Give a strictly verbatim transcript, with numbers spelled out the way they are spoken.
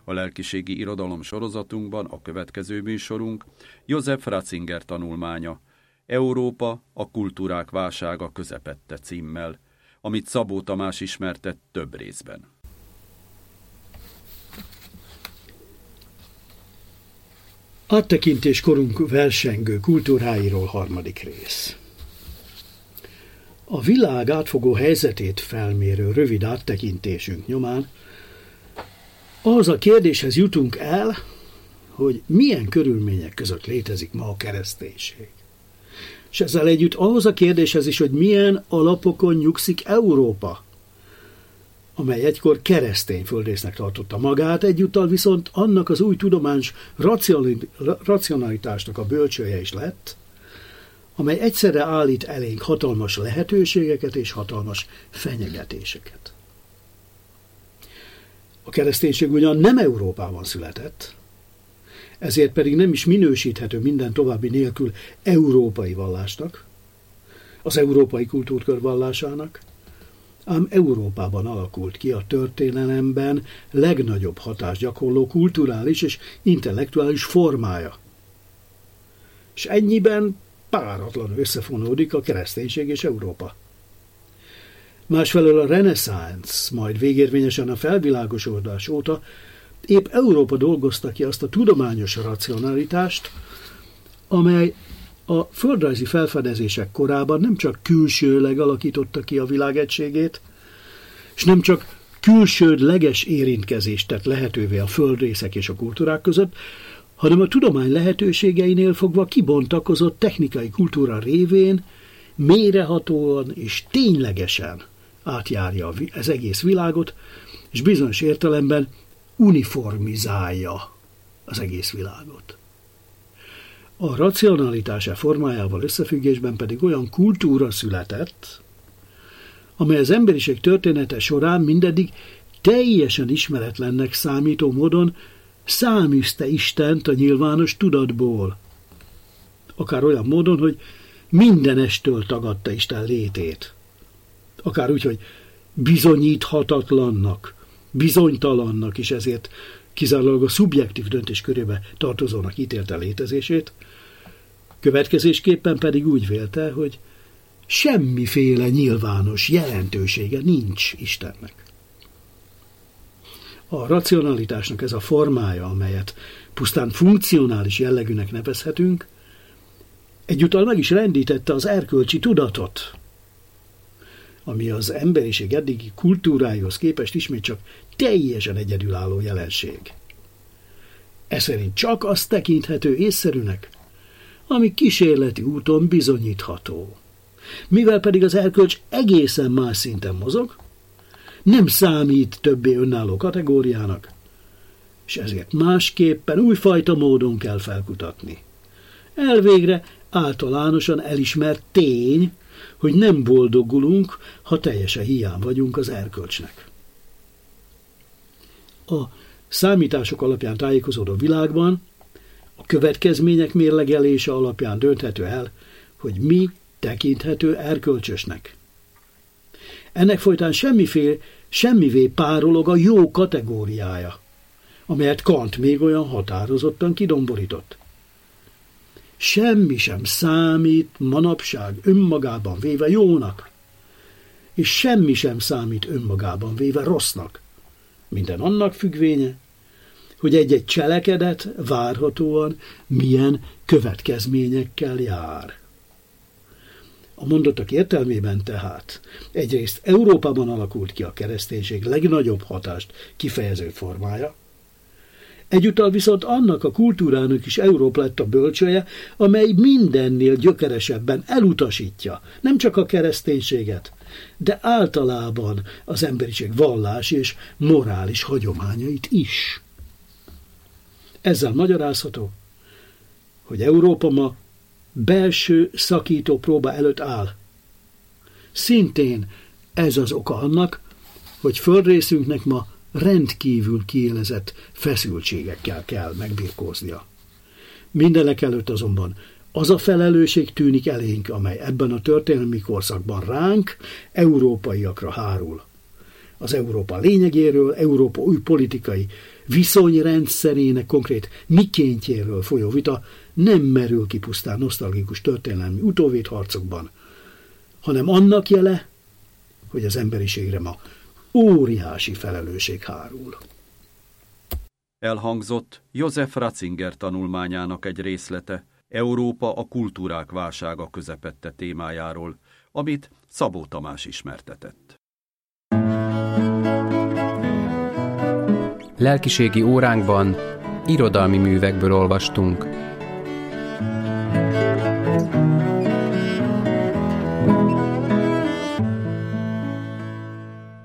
A lelkiségi irodalom sorozatunkban a következő műsorunk Josef Ratzinger tanulmánya, Európa, a kultúrák válsága közepette címmel, amit Szabó Tamás ismertett több részben. Áttekintés korunk versengő kultúráiról harmadik rész. A világ átfogó helyzetét felmérő rövid áttekintésünk nyomán az a kérdéshez jutunk el, hogy milyen körülmények között létezik ma a kereszténység. És ezzel együtt ahhoz a kérdéshez is, hogy milyen alapokon nyugszik Európa, amely egykor keresztény földrésznek tartotta magát, egyúttal viszont annak az új tudományos racionalitásnak a bölcsője is lett, amely egyszerre állít elénk hatalmas lehetőségeket és hatalmas fenyegetéseket. A kereszténység ugyan nem Európában született, ezért pedig nem is minősíthető minden további nélkül európai vallásnak, az európai kultúrkör vallásának, ám Európában alakult ki a történelemben legnagyobb hatást gyakorló kulturális és intellektuális formája. És ennyiben páratlanul összefonódik a kereszténység és Európa. Másfelől a reneszánsz, majd végérvényesen a felvilágosodás óta épp Európa dolgozta ki azt a tudományos racionalitást, amely a földrajzi felfedezések korában nem csak külsőleg alakította ki a világ egységét, és nem csak külsődleges érintkezést tett lehetővé a földrészek és a kultúrák között, hanem a tudomány lehetőségeinél fogva kibontakozott technikai kultúra révén mélyrehatóan és ténylegesen átjárja az egész világot, és bizonyos értelemben uniformizálja az egész világot. A racionalitása formájával összefüggésben pedig olyan kultúra született, amely az emberiség története során mindeddig teljesen ismeretlennek számító módon száműzte Istent a nyilvános tudatból. Akár olyan módon, hogy mindenestől tagadta Isten létét. Akár úgy, hogy bizonyíthatatlannak, bizonytalannak, és ezért kizárólag a szubjektív döntés körébe tartozónak ítélte létezését, következésképpen pedig úgy vélte, hogy semmiféle nyilvános jelentősége nincs Istennek. A racionalitásnak ez a formája, amelyet pusztán funkcionális jellegűnek nevezhetünk, egyúttal meg is rendítette az erkölcsi tudatot, ami az emberiség eddigi kultúrájához képest ismét csak teljesen egyedülálló jelenség. Ez szerint csak azt tekinthető észszerűnek, ami kísérleti úton bizonyítható. Mivel pedig az erkölcs egészen más szinten mozog, nem számít többé önálló kategóriának, és ezért másképpen újfajta módon kell felkutatni. Elvégre általánosan elismert tény, hogy nem boldogulunk, ha teljesen hiány vagyunk az erkölcsnek. A számítások alapján tájékozódó világban a következmények mérlegelése alapján dönthető el, hogy mi tekinthető erkölcsösnek. Ennek folytán semmiféle, semmivé párolog a jó kategóriája, amelyet Kant még olyan határozottan kidomborított. Semmi sem számít manapság önmagában véve jónak, és semmi sem számít önmagában véve rossznak. Minden annak függvénye, hogy egy-egy cselekedet várhatóan milyen következményekkel jár. A mondottak értelmében tehát egyrészt Európában alakult ki a kereszténység legnagyobb hatást kifejező formája, egyúttal viszont annak a kultúrának is Európa lett a bölcsője, amely mindennél gyökeresebben elutasítja nem csak a kereszténységet, de általában az emberiség vallási és morális hagyományait is. Ezzel magyarázható, hogy Európa ma belső szakító próba előtt áll. Szintén ez az oka annak, hogy földrészünknek ma rendkívül kiélezett feszültségekkel kell megbirkóznia. Mindenek előtt azonban az a felelősség tűnik elénk, amely ebben a történelmi korszakban ránk, európaiakra hárul. Az Európa lényegéről, Európa új politikai viszonyrendszerének konkrét mikéntjéről folyó vita nem merül ki pusztán nosztalgikus történelmi utóvédharcokban, hanem annak jele, hogy az emberiségre ma óriási felelősség hárul. Elhangzott Josef Ratzinger tanulmányának egy részlete Európa a kultúrák válsága közepette témájáról, amit Szabó Tamás ismertetett. Lelkiségi óránkban irodalmi művekből olvastunk.